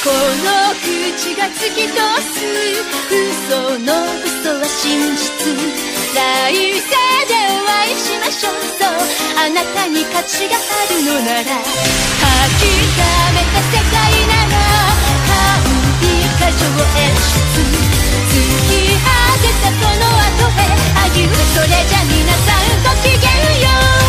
この口が突き通す嘘の嘘は真実、来世でお会いしましょう。そうあなたに価値があるのなら、諦めた世界なら完璧過剰演出、突き果てたその後へあゆう。それじゃ皆さんごきげんよう。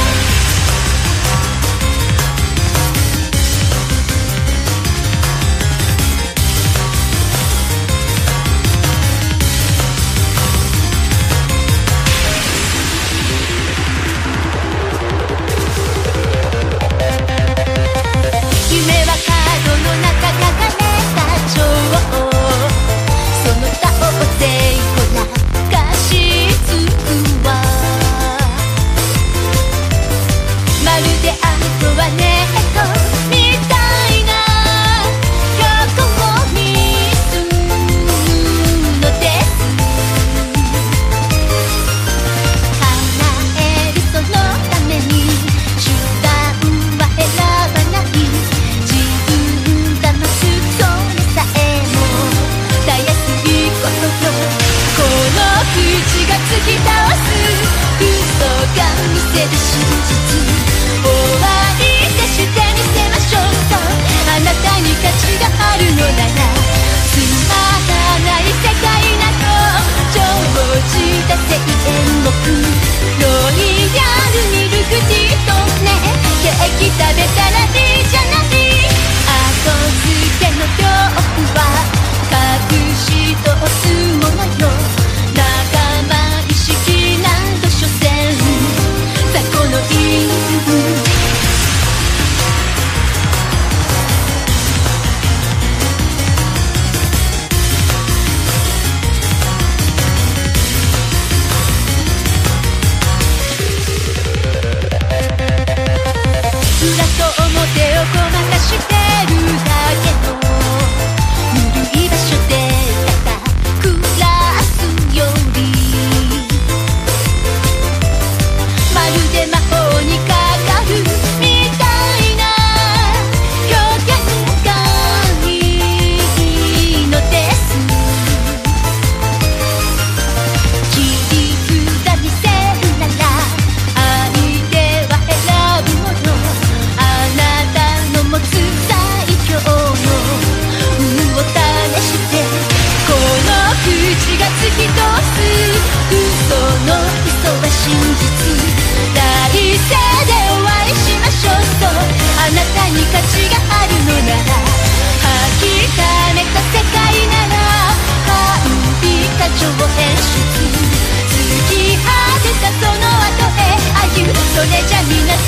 それじゃ皆さん